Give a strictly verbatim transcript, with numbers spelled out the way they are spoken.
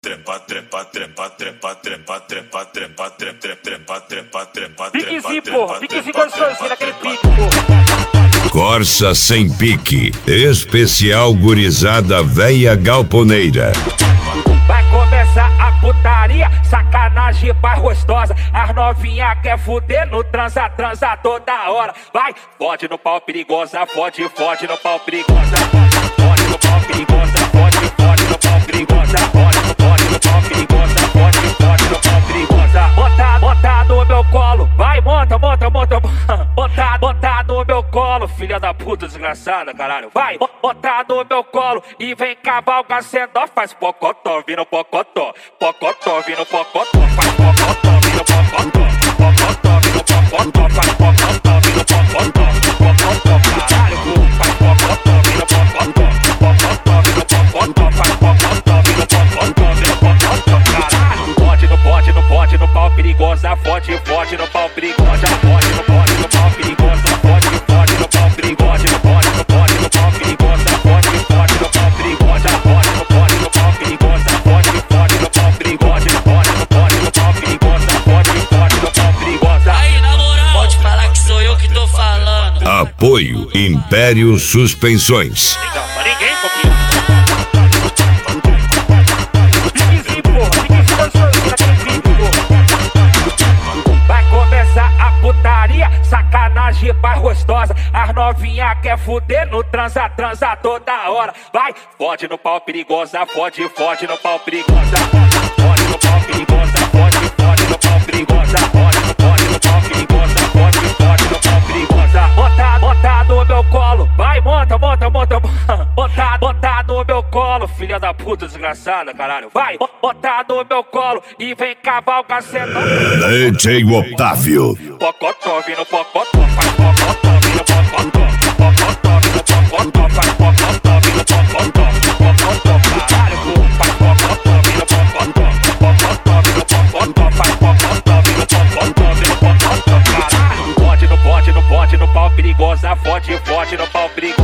trepa, trepa, trepa, trepa, trepa, trepa, trepa, trepa, trepa, trepa, trepa, piquezinho, porra, piquezinho gostosinho naquele pique, porra. Corsa sem pique, especial gurizada véia galponeira. Vai começar a putaria, sacanagem mais gostosa. As novinha quer fuder no transa, transa toda hora. Vai, fode no pau perigosa, fode, fode no pau perigosa. Fode no pau perigosa, fode, fode no pau perigosa. Fode, fode no pau perigosa, fode, fode no pau perigosa. Bota, bota no meu colo, vai, monta, monta, monta. Bota, bota no meu colo, filha da puta desgraçada, caralho. Vai, bota no meu colo e vem cavalgar sendo, faz pocotó, vira pocotó. Pocotó, vira pocotó, faz pocotó, vira pocotó. Pocotó, vira pocotó, faz pocotó, vira pocotó. Pocotó, caralho, faz pocotó, vira pocotó. Pocotó, vira pocotó, faz pocotó, vira pocotó, vira pocotó, caralho. Pode, não pode, não pode, no pau perigosa, fode, fode no pau perigosa. Pode, não pode, no pau perigosa, fode, fode no pau perigosa. Não pode, não pode, no pau perigosa, fode, fode no pau perigosa. Pode, não pode, no pau perigosa, fode, fode no pau perigosa. Não pode, não pode, no pau perigosa, fode, fode no pau perigosa. Aí, na moral, pode falar que sou eu que tô falando. Apoio Império Suspensões. Ninguém copia. Piquezinho, porra, piquezinho gostosinho naquele pique, porra. Vai começar a putaria, sacanagem mais gostosa. As novinha quer fuder no transa, transa toda hora. Vai, fode no pau perigosa, fode, fode no pau perigosa. Fode no pau perigosa, fode, fode no pau perigosa. Fode, fode no pau perigosa, fode, fode no pau perigosa. Bota, bota no meu colo, vai, monta, monta, monta. Bota, bota no meu colo, filha da puta desgraçada, caralho. Vai, bota no meu colo e vem cavalgar sendo. D J Otávio. Pocotó, vira pocotó, faz pocotó, vira pocotó. Pocotó, vira pocotó, faz pocotó, vira pocotó. Pocotó, caralho, faz pocotó, vira pocotó. Pocotó, vira pocotó, faz pocotó, vira pocotó, vira pocotó, caralho. Pode, não pode, não pode, no pau perigosa, fode, fode no pau perigosa.